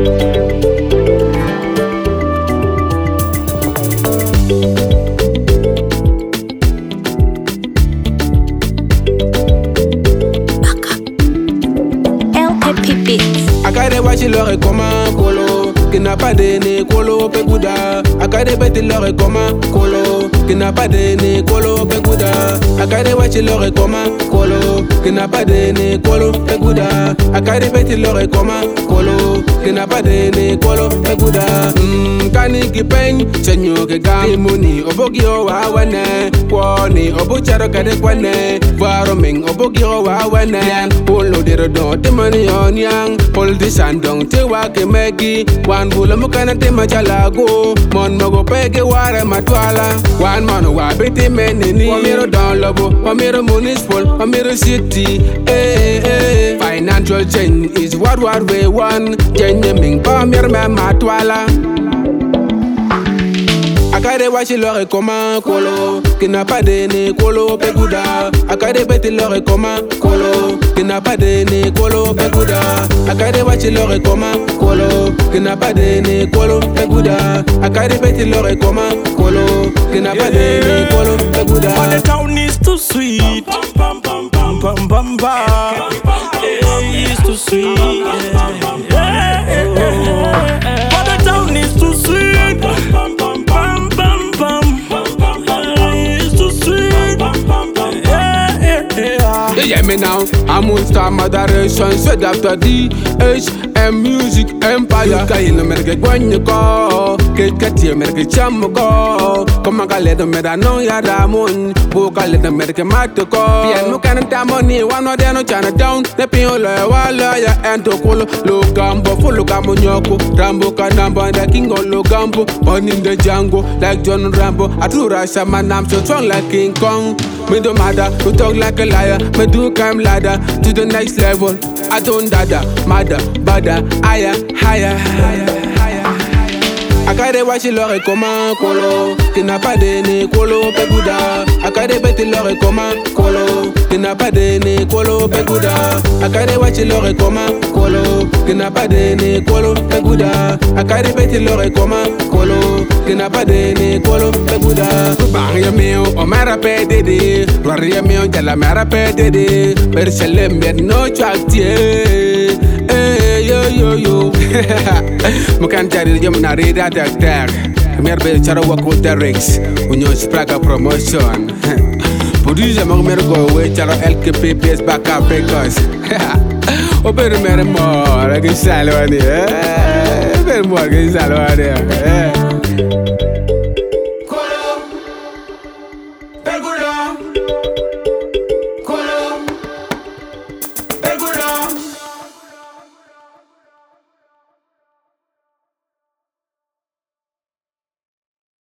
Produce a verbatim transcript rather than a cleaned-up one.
Akade wachi lore koma kolo, qui n'a pas de kolo pekuda. Akade beti lore koma kolo, qui n'a pas de kolo pekuda. Akade wachi lore koma kolo, qui n'a pas de kolo pekuda. Akade beti lore koma kolo, qui n'a pas de kolo pekuda. Hmm, kani kipeng, chenyo ke gamuni, obogi o wawane, kwani obucharo kade kwane, varo ming obogi o wawane, polo dero don temani on yang, pol di sandong te wake megi, wan bula mukana te machalago, mon mogo pege ware matwala, wan mano wabete menini, wamiro don lobo, wamiro municipal, wamiro city, eh eh. Financial change is what what we want, jenye ming pa mir me matwala. Akade wachi lore koma kolo, qui n'a pas de kolo pekuda. Akade beti lore koma kolo, qui n'a pas de kolo pekuda. Akade wachi lore koma kolo, qui n'a pas de kolo pekuda. Akade beti lore koma kolo, qui n'a pas de kolo pekuda. But the town is too sweet. Bum bum bum bum bum bum. It's too sweet. Yeah, yeah, yeah. But the town is too sweet. Bum bum bum bum bum. It's too sweet. Yeah, yeah, yeah. You hear me now? I'm on star moderation, straight after D H M Music Empire. Kain America Guanyako, Kati America Chamoko. Come on, let them make a no yadamun. Book a let America Matoko. Piano can't have money, one of them no Chinatown. The Piola, Walla, and Tokolo, Logambo, Fulugamunyoko, Rambo Kanamba, the King of Logambo, born in the jungle, like John Rambo. Atura Shaman, I'm so strong like King Kong. Me don't matter, we talk like a liar. Me do climb ladder to the next level. I don't dada, mother, bada, higher, higher, higher. Akade wachi lore koma kolo, qui n'a pas de kolo pekuda. Akade beti lore koma kolo, qui n'a pas de kolo pekuda. Akade wachi lore koma kolo, qui n'a pas de kolo pekuda. Akade beti lore koma kolo, qui n'a pas de kolo pekuda. Bang ya mio, o mara pe dede, rari ya mio jala mara pe dede. Berselem bet no chaktie. Yo yo yo, mukan cari jam nari dak dak. Mer be cara wako Derricks, unyo Spraga promotion. Producer mag mer go we cara L K P P S backup records. Ober mer mo, lagi salwani, eh, mer mo lagi salwani.